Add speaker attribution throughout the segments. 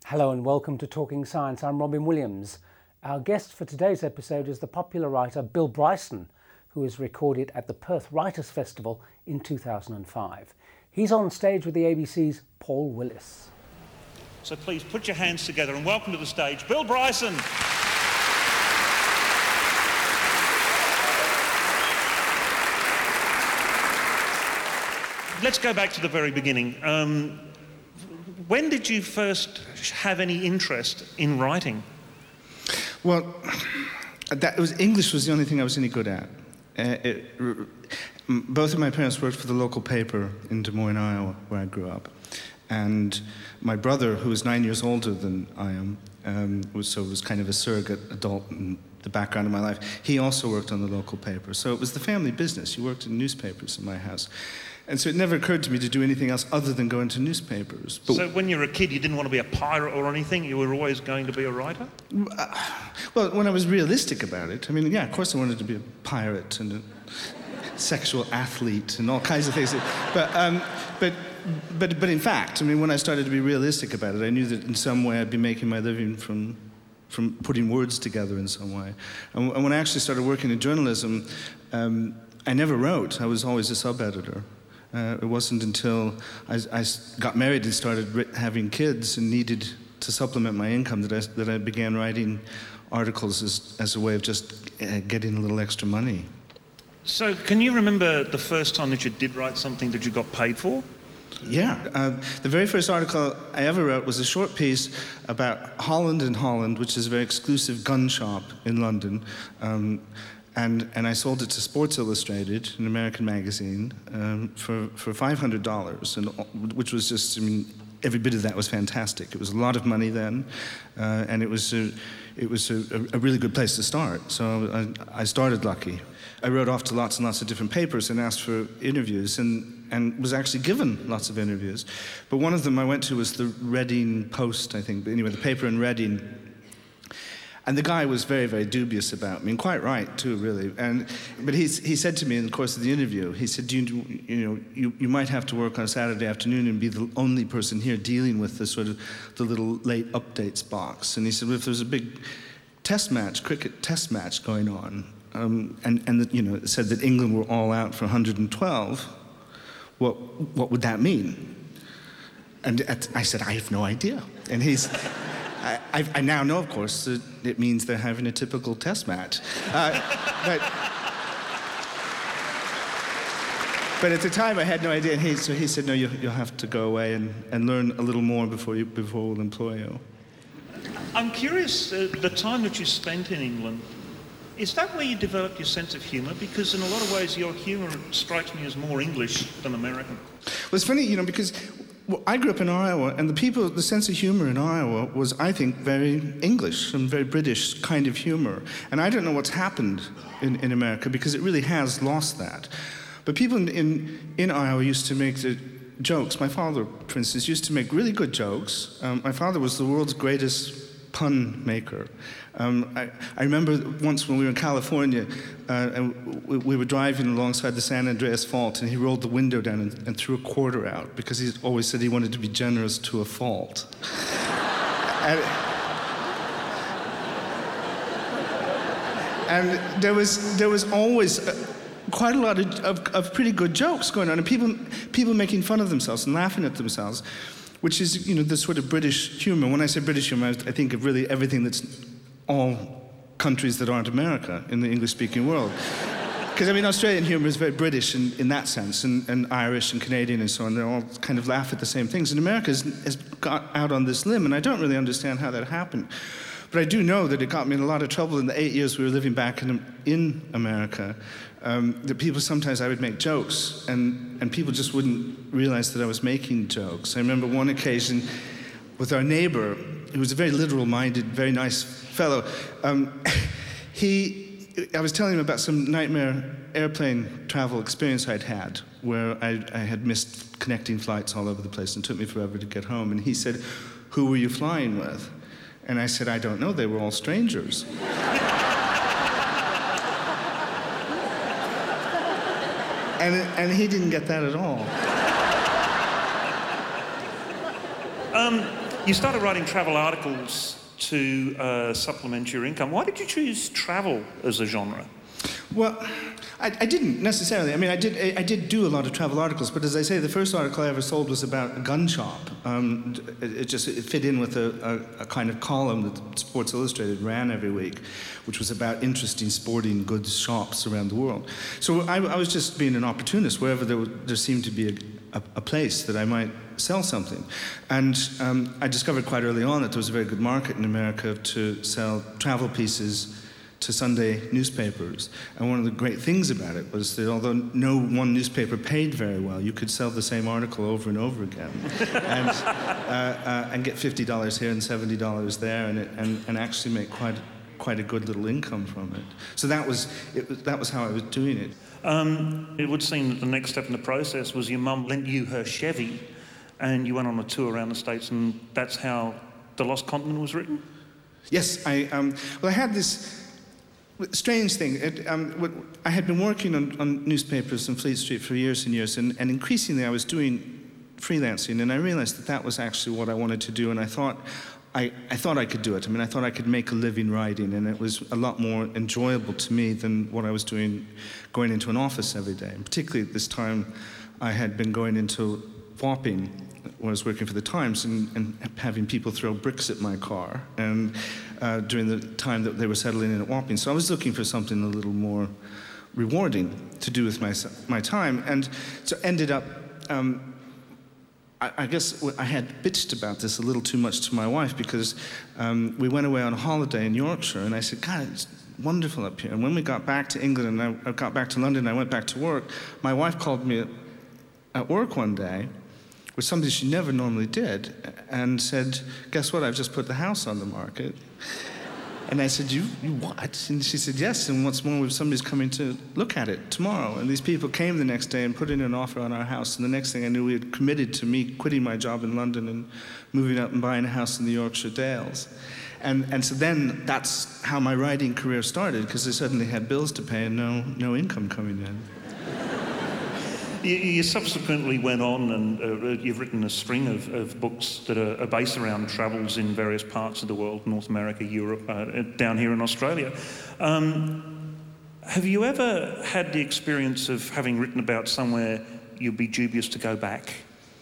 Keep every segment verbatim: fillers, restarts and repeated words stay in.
Speaker 1: Hello and welcome to Talking Science. I'm Robin Williams. Our guest for today's episode is the popular writer Bill Bryson, who was recorded at the Perth Writers' Festival in two thousand five. He's on stage with the A B C's Paul Willis.
Speaker 2: So please put your hands together and welcome to the stage Bill Bryson. Let's go back to the very beginning. Um, when did you first have any interest in writing?
Speaker 3: Well, that was English was the only thing I was any good at. Uh, it, both of my parents worked for the local paper in Des Moines, Iowa, where I grew up. And my brother, who was nine years older than I am, um, was, so was kind of a surrogate adult in the background of my life, he also worked on the local paper. So it was the family business. You worked in newspapers in my house. And so it never occurred to me to do anything else other than go into newspapers.
Speaker 2: But so when you were a kid, you didn't want to be a pirate or anything? You were always going to be a writer?
Speaker 3: Uh, well, when I was realistic about it, I mean, yeah, of course I wanted to be a pirate and a sexual athlete and all kinds of things. But, um, but, but, but in fact, I mean, when I started to be realistic about it, I knew that in some way I'd be making my living from from putting words together in some way. And when I actually started working in journalism, um, I never wrote. I was always a sub-editor. Uh, it wasn't until I, I got married and started having kids and needed to supplement my income that I, that I began writing articles as, as a way of just uh, getting a little extra money.
Speaker 2: So can you remember the first time that you did write something that you got paid for?
Speaker 3: Yeah. Uh, the very first article I ever wrote was a short piece about Holland and Holland, which is a very exclusive gun shop in London. Um, And, and I sold it to Sports Illustrated, an American magazine, um, for, for five hundred dollars, and, which was just, I mean, every bit of that was fantastic. It was a lot of money then, uh, and it was, a, it was a, a really good place to start. So I, I started lucky. I wrote off to lots and lots of different papers and asked for interviews, and, and was actually given lots of interviews. But one of them I went to was the Reading Post, I think, but anyway, the paper in Reading. And the guy was very, very dubious about me, and quite right too, really. And but he he said to me in the course of the interview, he said, "You you know, you, you might have to work on a Saturday afternoon and be the only person here dealing with the sort of the little late updates box." And he said, well, if there's a big test match, cricket test match going on, um, and and the, you know, it said that England were all out for one hundred twelve, what what would that mean? And I said, I have no idea. And he's. I, I now know, of course, that it means they're having a typical test match. Uh, but, but at the time, I had no idea. And he, so he said, no, you, you'll have to go away and, and learn a little more before, you, before we'll employ you.
Speaker 2: I'm curious, uh, the time that you spent in England, is that where you developed your sense of humour? Because in a lot of ways, your humour strikes me as more English than American.
Speaker 3: Well, it's funny, you know, because... Well, I grew up in Iowa, and the people, the sense of humor in Iowa was, I think, very English and very British kind of humor. And I don't know what's happened in, in America, because it really has lost that. But people in, in, in Iowa used to make the jokes. My father, for instance, used to make really good jokes. Um, my father was the world's greatest pun maker. Um, I, I remember once when we were in California, uh, and we, we were driving alongside the San Andreas Fault, and he rolled the window down and, and threw a quarter out, because he always said he wanted to be generous to a fault. and, and there was there was always uh, quite a lot of, of, of pretty good jokes going on, and people people making fun of themselves and laughing at themselves, which is, you know, the sort of British humor. When I say British humor, I think of really everything that's all countries that aren't America in the English-speaking world. Because, I mean, Australian humor is very British in, in that sense, and, and Irish and Canadian and so on. They all kind of laugh at the same things. And America has, has got out on this limb, and I don't really understand how that happened. But I do know that it got me in a lot of trouble in the eight years we were living back in, in America. Um, that people, sometimes I would make jokes, and, and people just wouldn't realize that I was making jokes. I remember one occasion with our neighbor, who was a very literal-minded, very nice fellow. Um, he, I was telling him about some nightmare airplane travel experience I'd had, where I, I had missed connecting flights all over the place, and it took me forever to get home. And he said, "Who were you flying with?" And I said, "I don't know, they were all strangers." And, and he didn't get that at all.
Speaker 2: Um, you started writing travel articles to uh, supplement your income. Why did you choose travel as a genre?
Speaker 3: Well, I, I didn't necessarily. I mean, I did I, I did do a lot of travel articles, but as I say, the first article I ever sold was about a gun shop. Um, it, it just it fit in with a, a, a kind of column that Sports Illustrated ran every week, which was about interesting sporting goods shops around the world. So I, I was just being an opportunist wherever there, was, there seemed to be a, a, a place that I might sell something. And um, I discovered quite early on that there was a very good market in America to sell travel pieces to Sunday newspapers. And one of the great things about it was that although no one newspaper paid very well, you could sell the same article over and over again and, uh, uh, and get fifty dollars here and seventy dollars there and, it, and, and actually make quite, quite a good little income from it. So that was, it was, that was how I was doing it.
Speaker 2: Um, it would seem that the next step in the process was your mum lent you her Chevy and you went on a tour around the States, and that's how The Lost Continent was written?
Speaker 3: Yes, I, um, well, I had this strange thing. It, um, what, I had been working on, on newspapers in Fleet Street for years and years, and, and increasingly I was doing freelancing, and I realized that that was actually what I wanted to do, and I thought I, I thought I could do it. I mean, I thought I could make a living writing, and it was a lot more enjoyable to me than what I was doing going into an office every day. And particularly at this time, I had been going into Wapping when I was working for the Times and, and having people throw bricks at my car and uh, during the time that they were settling in at Wapping. So I was looking for something a little more rewarding to do with my, my time, and so ended up, um, I, I guess I had bitched about this a little too much to my wife because um, we went away on a holiday in Yorkshire, and I said, God, it's wonderful up here. And when we got back to England and I, I got back to London and I went back to work, my wife called me at, at work one day, which something she never normally did, and said, guess what, I've just put the house on the market. And I said, you, you what? And she said, yes, and what's more, somebody's coming to look at it tomorrow. And these people came the next day and put in an offer on our house, and the next thing I knew, we had committed to me quitting my job in London and moving up and buying a house in the Yorkshire Dales. And, and so then that's how my writing career started, because I suddenly had bills to pay and no, no income coming in.
Speaker 2: You, you subsequently went on and uh, you've written a string of, of books that are, are based around travels in various parts of the world, North America, Europe, uh, down here in Australia. Um, have you ever had the experience of having written about somewhere you'd be dubious to go back?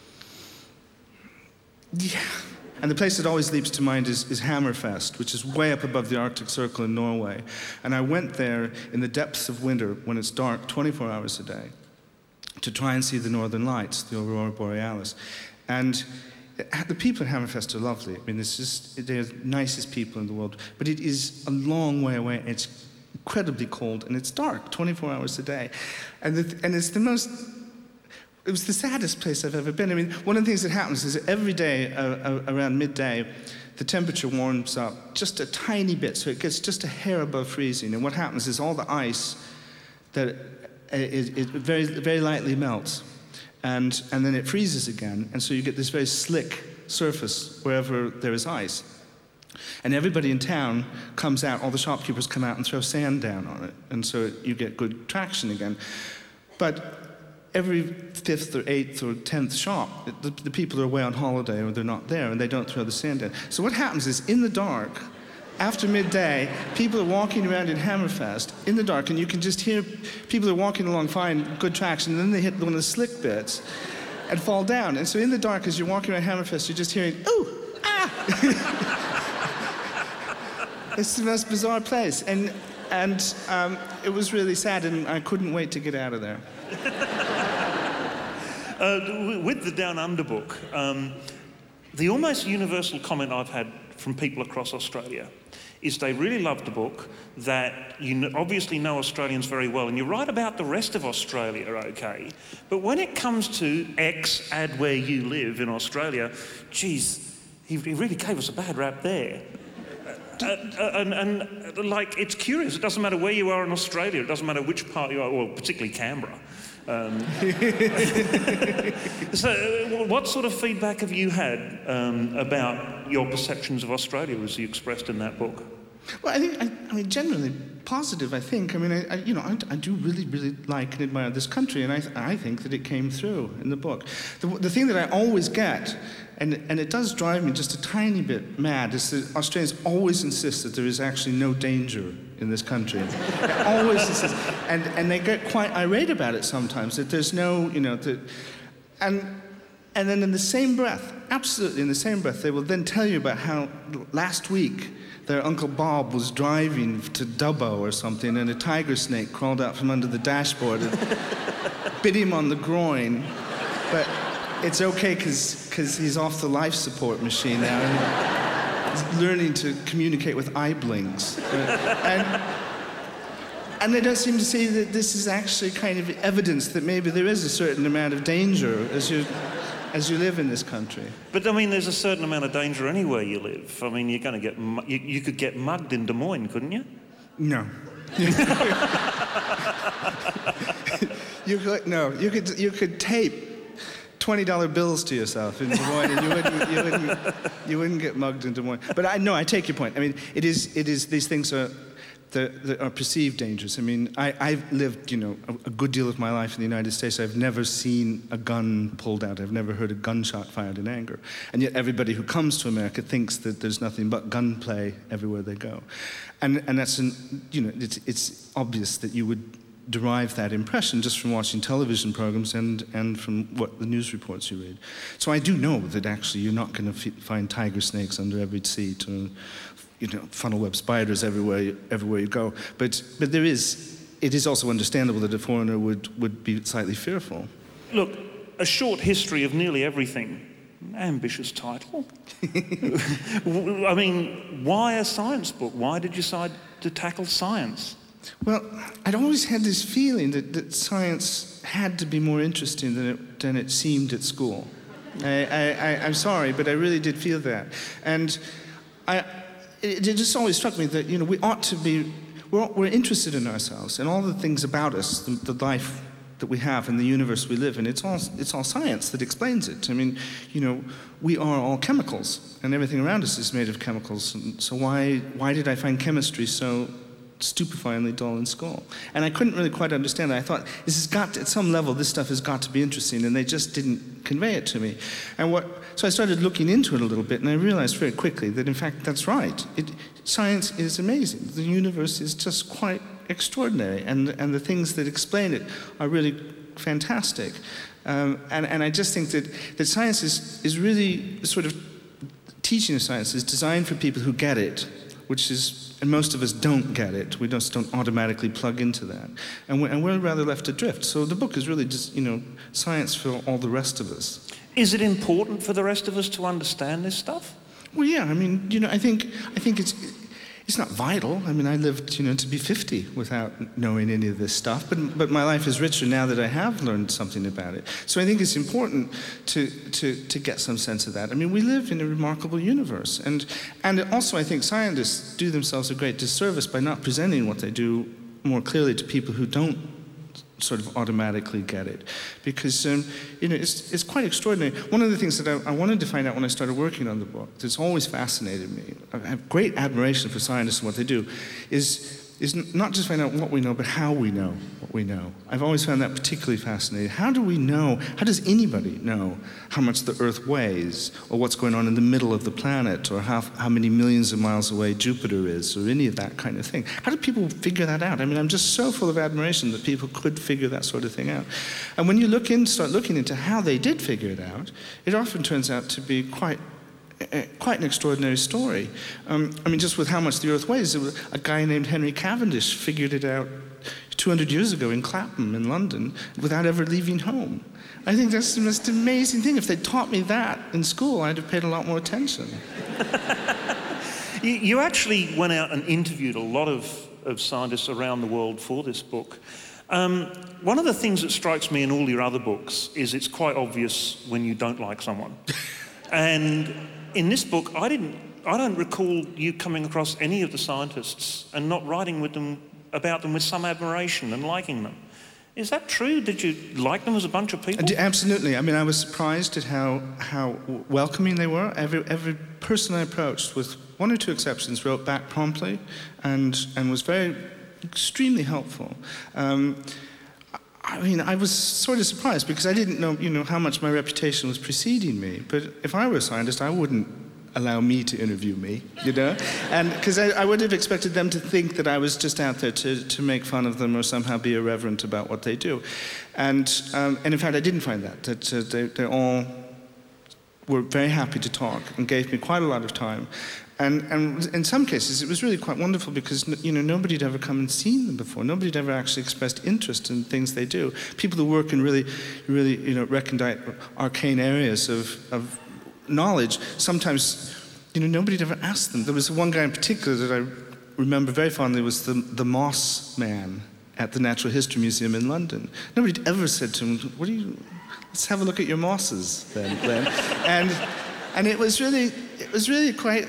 Speaker 3: Yeah. And the place that always leaps to mind is, is Hammerfest, which is way up above the Arctic Circle in Norway. And I went there in the depths of winter when it's dark twenty-four hours a day, to try and see the Northern Lights, the Aurora Borealis. And the people at Hammerfest are lovely. I mean, it's just, they're the nicest people in the world. But it is a long way away. It's incredibly cold, and it's dark, twenty-four hours a day. And, the, and it's the most, it was the saddest place I've ever been. I mean, one of the things that happens is that every day uh, around midday, the temperature warms up just a tiny bit, so it gets just a hair above freezing. And what happens is all the ice that It, it very, very lightly melts, and, and then it freezes again, and so you get this very slick surface wherever there is ice. And everybody in town comes out, all the shopkeepers come out and throw sand down on it, and so you get good traction again. But every fifth or eighth or tenth shop, the, the people are away on holiday or they're not there, and they don't throw the sand down. So what happens is, in the dark, after midday, people are walking around in Hammerfest in the dark, and you can just hear people are walking along fine, good traction, and then they hit one of the slick bits and fall down. And so in the dark, as you're walking around Hammerfest, you're just hearing, ooh, ah! It's the most bizarre place. And, and um, it was really sad, and I couldn't wait to get out of there.
Speaker 2: uh, with the Down Under book, um, the almost universal comment I've had from people across Australia is they really loved the book, that you obviously know Australians very well, and you write about the rest of Australia, okay, but when it comes to X, add where you live in Australia, geez, he, he really gave us a bad rap there. Uh, uh, and, and, like, it's curious, it doesn't matter where you are in Australia, it doesn't matter which part you are, well, particularly Canberra. Um, so, uh, what sort of feedback have you had um, about your perceptions of Australia as you expressed in that book?
Speaker 3: Well, I think, I, I mean, generally positive, I think. I mean, I, I you know, I, I do really, really like and admire this country, and I, I think that it came through in the book. The, the thing that I always get, and, and it does drive me just a tiny bit mad, is that Australians always insist that there is actually no danger in this country. They always insist, and, and they get quite irate about it sometimes, that there's no, you know, that, and, and then in the same breath, absolutely in the same breath, they will then tell you about how last week their Uncle Bob was driving to Dubbo or something, and a tiger snake crawled out from under the dashboard and bit him on the groin. But it's okay because he's off the life support machine now, and he's learning to communicate with eye blinks. And, and they don't seem to see that this is actually kind of evidence that maybe there is a certain amount of danger as you as you live in this country.
Speaker 2: But, I mean, there's a certain amount of danger anywhere you live. I mean, you're going to get... Mu- you, you could get mugged in Des Moines, couldn't you?
Speaker 3: No. you could... No. You could, you could tape twenty dollar bills to yourself in Des Moines, and you wouldn't, you wouldn't, you wouldn't get mugged in Des Moines. But I no, I take your point. I mean, it is... It is these things are... that are perceived dangers. I mean, I, I've lived, you know, a, a good deal of my life in the United States. I've never seen a gun pulled out. I've never heard a gunshot fired in anger. And yet everybody who comes to America thinks that there's nothing but gunplay everywhere they go. And and that's, an, you know, it's, it's obvious that you would derive that impression just from watching television programs and, and from what the news reports you read. So I do know that actually you're not going to f- find tiger snakes under every seat, or you know, funnel web spiders everywhere you, everywhere you go. But but there is, it is also understandable that a foreigner would, would be slightly fearful.
Speaker 2: Look, A Short History of Nearly Everything. Ambitious title. I mean, why a science book? Why did you decide to tackle science?
Speaker 3: Well, I'd always had this feeling that, that science had to be more interesting than it, than it seemed at school. I, I, I, I'm sorry, but I really did feel that. And I... It just always struck me that, you know, we ought to be, we're, we're interested in ourselves and all the things about us, the, the life that we have and the universe we live in. It's all, it's all science that explains it. I mean, you know, we are all chemicals, and everything around us is made of chemicals. And so why, why did I find chemistry so stupefyingly dull in school? And I couldn't really quite understand it. I thought, this has got to, at some level, this stuff has got to be interesting, and they just didn't convey it to me. And what, so I started looking into it a little bit, and I realized very quickly that, in fact, that's right. It, science is amazing. The universe is just quite extraordinary, and, and the things that explain it are really fantastic. Um, and, and I just think that, that science is, is really sort of, teaching of science is designed for people who get it, which is, and most of us don't get it. We just don't automatically plug into that. And we're, and we're rather left adrift. So the book is really just, you know, science for all the rest of us.
Speaker 2: Is it important for the rest of us to understand this stuff?
Speaker 3: Well, yeah, I mean, you know, I think I think it's it's not vital. I mean, I lived, you know, to be fifty without knowing any of this stuff, but but my life is richer now that I have learned something about it. So I think it's important to to to get some sense of that. I mean, we live in a remarkable universe, and and also I think scientists do themselves a great disservice by not presenting what they do more clearly to people who don't sort of automatically get it, because um, you know, it's it's quite extraordinary. One of the things that I, I wanted to find out when I started working on the book, that's always fascinated me, I have great admiration for scientists and what they do, is is not just find out what we know, but how we know what we know. I've always found that particularly fascinating. How do we know, how does anybody know how much the Earth weighs, or what's going on in the middle of the planet, or how, how many millions of miles away Jupiter is, or any of that kind of thing? How do people figure that out? I mean, I'm just so full of admiration that people could figure that sort of thing out. And when you look in, start looking into how they did figure it out, it often turns out to be quite Uh, quite an extraordinary story. Um, I mean, just with how much the Earth weighs, it was a guy named Henry Cavendish figured it out two hundred years ago in Clapham in London without ever leaving home. I think that's the most amazing thing. If they'd taught me that in school, I'd have paid a lot more attention.
Speaker 2: you, you actually went out and interviewed a lot of, of scientists around the world for this book. Um, one of the things that strikes me in all your other books is it's quite obvious when you don't like someone. And in this book, I didn't. I don't recall you coming across any of the scientists and not writing with them about them with some admiration and liking them. Is that true? Did you like them as a bunch of people?
Speaker 3: Absolutely. I mean, I was surprised at how how welcoming they were. Every every person I approached, with one or two exceptions, wrote back promptly, and and was very extremely helpful. Um, I mean, I was sort of surprised because I didn't know, you know, how much my reputation was preceding me. But if I were a scientist, I wouldn't allow me to interview me, you know? And because I, I would have expected them to think that I was just out there to, to make fun of them or somehow be irreverent about what they do. And, um, and in fact, I didn't find that. That uh, they, they all were very happy to talk and gave me quite a lot of time. And, and in some cases, it was really quite wonderful because, you know, nobody had ever come and seen them before. Nobody had ever actually expressed interest in things they do. People who work in really, really, you know, recondite, arcane areas of, of knowledge, sometimes, you know, nobody had ever asked them. There was one guy in particular that I remember very fondly was the, the Moss Man at the Natural History Museum in London. Nobody had ever said to him, what do you, let's have a look at your mosses then, Glenn. and, and it was really, it was really quite,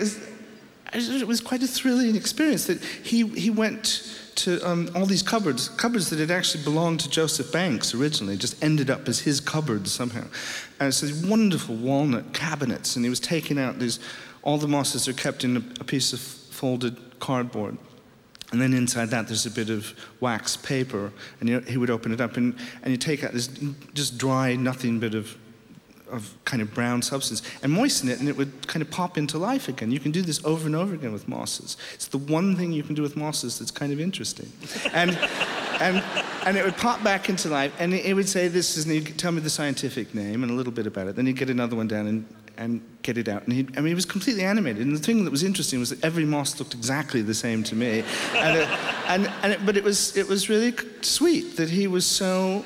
Speaker 3: it was quite a thrilling experience that he, he went to um, all these cupboards, cupboards that had actually belonged to Joseph Banks originally, just ended up as his cupboards somehow. And so these wonderful walnut cabinets, and he was taking out these, all the mosses are kept in a, a piece of folded cardboard. And then inside that there's a bit of wax paper, and he, he would open it up, and, and you take out this just dry, nothing bit of of kind of brown substance, and moisten it, and it would kind of pop into life again. You can do this over and over again with mosses. It's the one thing you can do with mosses that's kind of interesting. And and and it would pop back into life, and it would say this is, and he'd tell me the scientific name and a little bit about it. Then he'd get another one down and, and get it out. And he, I mean, he was completely animated. And the thing that was interesting was that every moss looked exactly the same to me. And it, and, and it, but it was it was really sweet that he was so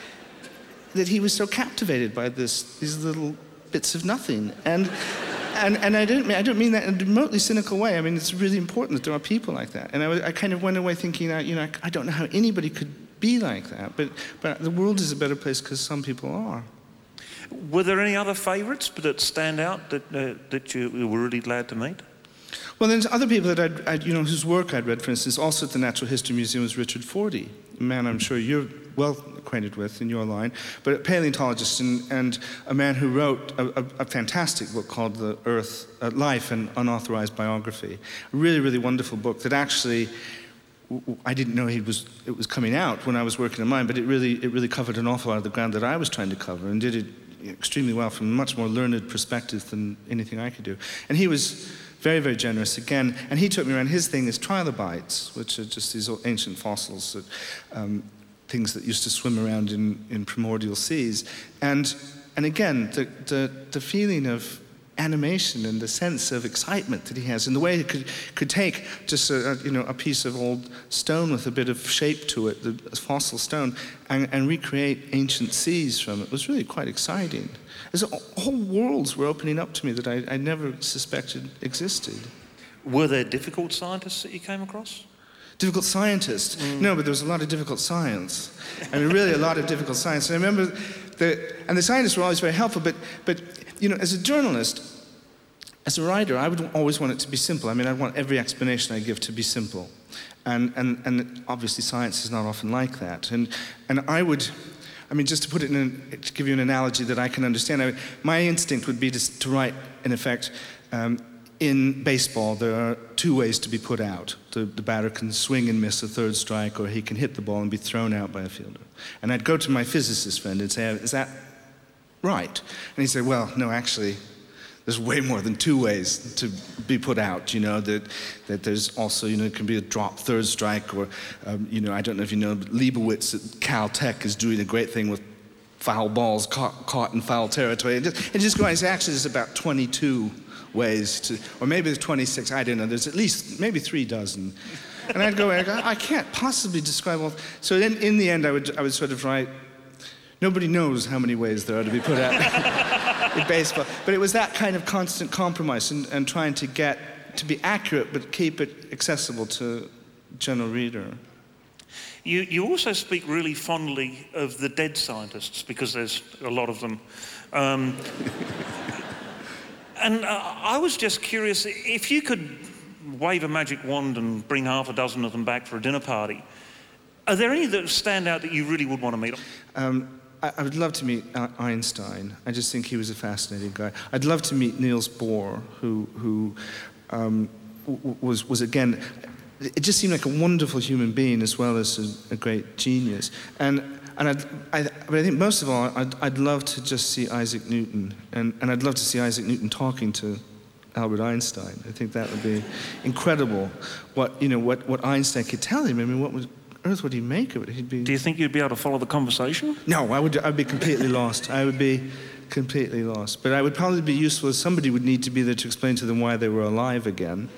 Speaker 3: that he was so captivated by this, these little bits of nothing. And and and I don't mean I don't mean that in a remotely cynical way. I mean, it's really important that there are people like that. And I, I kind of went away thinking, you know, I, I don't know how anybody could be like that. But but the world is a better place because some people are.
Speaker 2: Were there any other favourites that stand out that uh, that you were really glad to meet?
Speaker 3: Well, there's other people that I'd, I'd, you know, whose work I'd read. For instance, also at the Natural History Museum was Richard Fortey, a man I'm sure you're well acquainted with in your line, but a paleontologist and, and a man who wrote a, a, a fantastic book called The Earth, uh, Life and Unauthorized Biography. A really, really wonderful book that actually, I didn't know he was, it was coming out when I was working on mine, but it really, it really covered an awful lot of the ground that I was trying to cover and did it extremely well from a much more learned perspective than anything I could do. And he was very, very generous again. And he took me around. His thing is trilobites, which are just these ancient fossils, that, um, things that used to swim around in, in primordial seas. And and again, the, the, the feeling of animation and the sense of excitement that he has, and the way he could, could take just a, a, you know, a piece of old stone with a bit of shape to it, the fossil stone, and, and recreate ancient seas from it was really quite exciting. As whole worlds were opening up to me that I, I never suspected existed.
Speaker 2: Were there difficult scientists that you came across?
Speaker 3: Difficult scientists? Mm. No, but there was a lot of difficult science. I mean, really a lot of difficult science. And I remember, the, and the scientists were always very helpful, but, but, you know, as a journalist, as a writer, I would always want it to be simple. I mean, I want every explanation I give to be simple. And, and, and obviously science is not often like that. And, and I would, I mean, just to put it in, a, to give you an analogy that I can understand, I, my instinct would be to, to write, in effect, um, in baseball, there are two ways to be put out. The, the batter can swing and miss a third strike, or he can hit the ball and be thrown out by a fielder. And I'd go to my physicist friend and say, is that right? And he'd say, well, no, actually, there's way more than two ways to be put out, you know, that that there's also, you know, it can be a drop third strike, or, um, you know, I don't know if you know, but Leibowitz at Caltech is doing a great thing with foul balls caught, caught in foul territory. And just, and just going, actually, there's about twenty-two ways to, or maybe there's twenty-six, I don't know, there's at least maybe three dozen. And I'd go, and I, go, I can't possibly describe all. So then in the end, I would, I would sort of write, nobody knows how many ways there are to be put out in baseball. But it was that kind of constant compromise and, and trying to get, to be accurate, but keep it accessible to general reader.
Speaker 2: You, you also speak really fondly of the dead scientists, because there's a lot of them. Um, and uh, I was just curious, if you could wave a magic wand and bring half a dozen of them back for a dinner party, are there any that stand out that you really would want to meet?
Speaker 3: Um, I, I would love to meet uh, Einstein. I just think he was a fascinating guy. I'd love to meet Niels Bohr, who, who um, w- was, was again, it just seemed like a wonderful human being as well as a, a great genius. And and I'd, I, but I think most of all, I'd, I'd love to just see Isaac Newton, and, and I'd love to see Isaac Newton talking to Albert Einstein. I think that would be incredible. What you know, what, what Einstein could tell him. I mean, what was earth would he make of it? He'd be.
Speaker 2: Do you think you'd be able to follow the conversation?
Speaker 3: No, I would. I'd be completely lost. I would be completely lost. But I would probably be useful as somebody would need to be there to explain to them why they were alive again.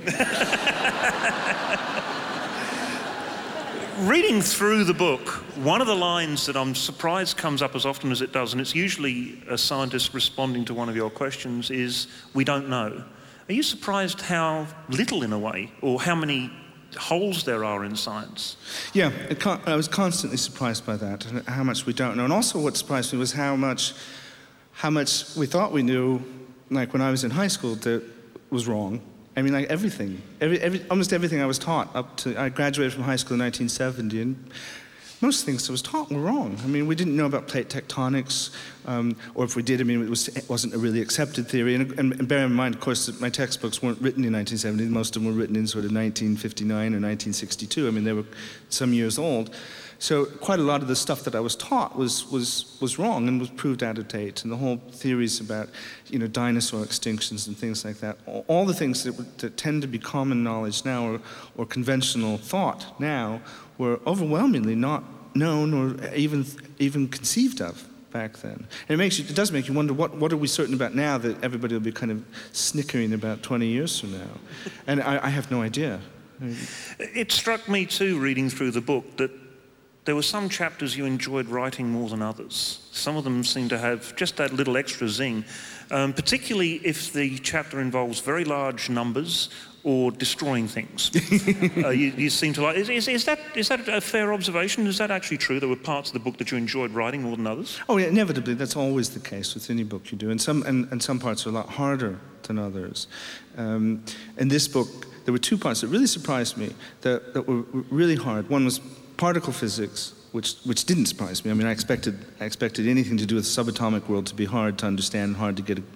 Speaker 2: Reading through the book, one of the lines that I'm surprised comes up as often as it does, and it's usually a scientist responding to one of your questions, is, "We don't know." Are you surprised how little, in a way, or how many holes there are in science?
Speaker 3: Yeah, it con- I was constantly surprised by that, and how much we don't know. And also what surprised me was how much, how much we thought we knew, like when I was in high school, that was wrong. I mean, like everything, every, every, almost everything I was taught up to, I graduated from high school in nineteen seventy, and most things I was taught were wrong. I mean, we didn't know about plate tectonics, um, or if we did, I mean, it, was, it wasn't a really accepted theory. And, and, and bear in mind, of course, that my textbooks weren't written in nineteen seventy. Most of them were written in sort of nineteen fifty-nine or nineteen sixty-two. I mean, they were some years old. So quite a lot of the stuff that I was taught was was was wrong and was proved out of date. And the whole theories about, you know, dinosaur extinctions and things like that, all, all the things that, that tend to be common knowledge now or, or conventional thought now were overwhelmingly not known or even even conceived of back then. And it makes you, it does make you wonder, what what are we certain about now that everybody will be kind of snickering about twenty years from now? And I, I have no idea. I mean,
Speaker 2: it struck me too, reading through the book, that there were some chapters you enjoyed writing more than others. Some of them seem to have just that little extra zing, um, particularly if the chapter involves very large numbers or destroying things. uh, you, you seem to like. Is, is, is that is that a fair observation? Is that actually true? There were parts of the book that you enjoyed writing more than others?
Speaker 3: Oh, yeah, inevitably. That's always the case with any book you do, and some and, and some parts are a lot harder than others. Um, in this book, there were two parts that really surprised me that, that were really hard. One was particle physics, which which didn't surprise me. I mean, I expected I expected anything to do with the subatomic world to be hard to understand, hard to get a,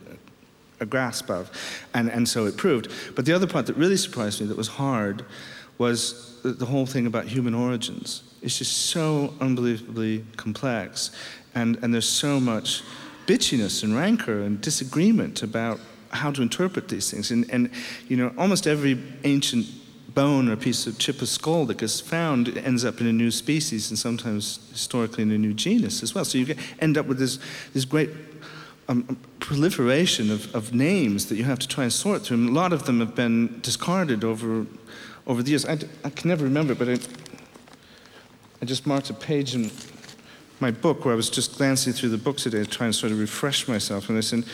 Speaker 3: a grasp of, and and so it proved. But the other part that really surprised me, that was hard, was the, the whole thing about human origins. It's just so unbelievably complex, and and there's so much bitchiness and rancor and disagreement about how to interpret these things. And and you know, almost every ancient bone or piece of chip of skull that gets found ends up in a new species, and sometimes historically in a new genus as well. So you get, end up with this this great um, proliferation of, of names that you have to try and sort through. And a lot of them have been discarded over over the years. I, I can never remember, but I, I just marked a page in my book where I was just glancing through the book today to try and sort of refresh myself on this. And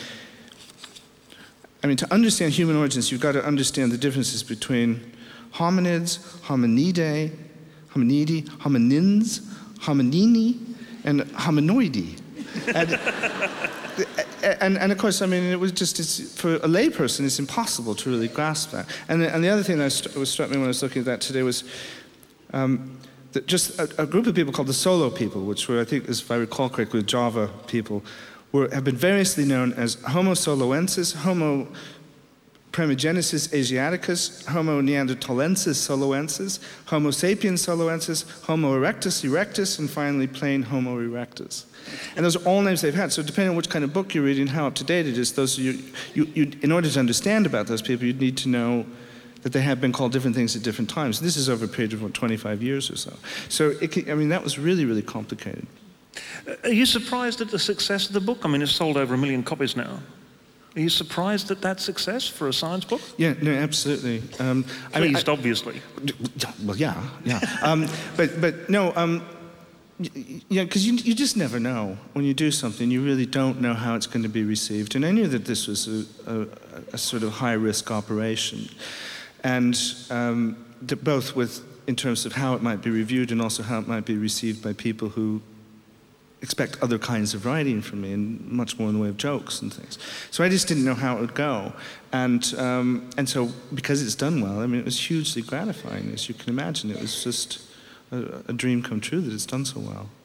Speaker 3: I mean, to understand human origins, you've got to understand the differences between hominids, hominidae, hominidi, hominins, hominini, and hominoidi. And, and, and of course, I mean, it was just, it's, for a layperson, it's impossible to really grasp that. And, and the other thing that st- was struck me when I was looking at that today was um, that just a, a group of people called the Solo people, which were, I think, if I recall correctly, Java people, were, have been variously known as Homo soloensis, Homo Primigenesis Asiaticus, Homo neanderthalensis soloensis, Homo sapiens soloensis, Homo erectus erectus, and finally plain Homo erectus. And those are all names they've had. So depending on which kind of book you're reading, how up to date it is, those you, you, you, in order to understand about those people, you'd need to know that they have been called different things at different times. This is over a period of, what, twenty-five years or so. So, it can, I mean, that was really, really complicated.
Speaker 2: Are you surprised at the success of the book? I mean, it's sold over a million copies now. Are you surprised at that success for a science book?
Speaker 3: Yeah, no, absolutely. Um,
Speaker 2: Pleased,
Speaker 3: I mean, I,
Speaker 2: obviously.
Speaker 3: Well, yeah, yeah. um, but, but no, um, y- yeah, because you, you just never know. When you do something, you really don't know how it's going to be received. And I knew that this was a, a, a sort of high-risk operation. And um, both with, in terms of how it might be reviewed and also how it might be received by people who expect other kinds of writing from me, and much more in the way of jokes and things. So I just didn't know how it would go. And um, and so because it's done well, I mean, it was hugely gratifying, as you can imagine. It was just a, a dream come true that it's done so well.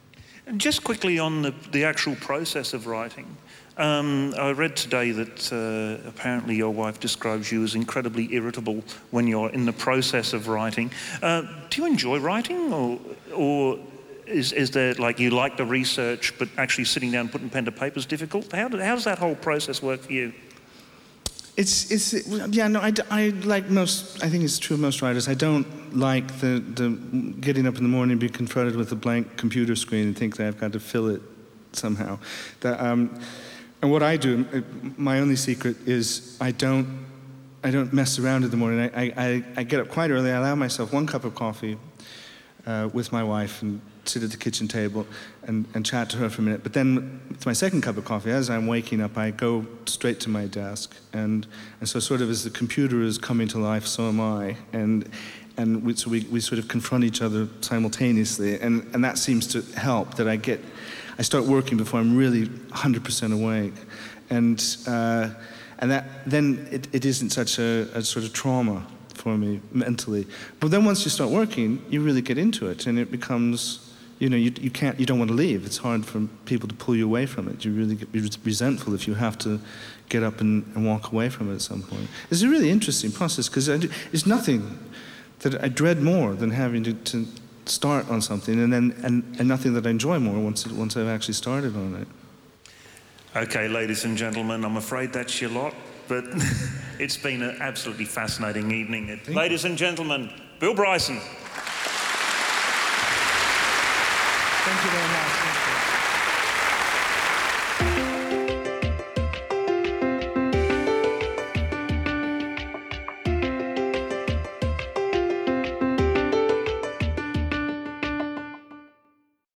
Speaker 2: Just quickly on the, the actual process of writing. Um, I read today that uh, apparently your wife describes you as incredibly irritable when you're in the process of writing. Uh, do you enjoy writing, or, or is, is there, like, you like the research, but actually sitting down putting pen to paper is difficult? How, do, how does that whole process work for you?
Speaker 3: It's, it's, yeah, no, I, I like most, I think it's true of most writers, I don't like the, the getting up in the morning and be confronted with a blank computer screen and think that I've got to fill it somehow. That, um, and what I do, my only secret is I don't, I don't mess around in the morning. I, I, I get up quite early, I allow myself one cup of coffee uh, with my wife and sit at the kitchen table and, and chat to her for a minute. But then with my second cup of coffee, as I'm waking up, I go straight to my desk. And, and so sort of as the computer is coming to life, so am I. And, and we, so we, we sort of confront each other simultaneously. And, and that seems to help, that I get, I start working before I'm really one hundred percent awake. And, uh, and that, then it, it isn't such a, a sort of trauma for me mentally. But then once you start working, you really get into it, and it becomes, you know, you, you can't, you don't want to leave. It's hard for people to pull you away from it. You really get resentful if you have to get up and, and walk away from it at some point. It's a really interesting process, because there's nothing that I dread more than having to, to start on something, and then and, and nothing that I enjoy more once it, once I've actually started on it.
Speaker 2: Okay, ladies and gentlemen, I'm afraid that's your lot, but it's been an absolutely fascinating evening. Ladies and gentlemen, Bill Bryson.
Speaker 3: Thank you very much.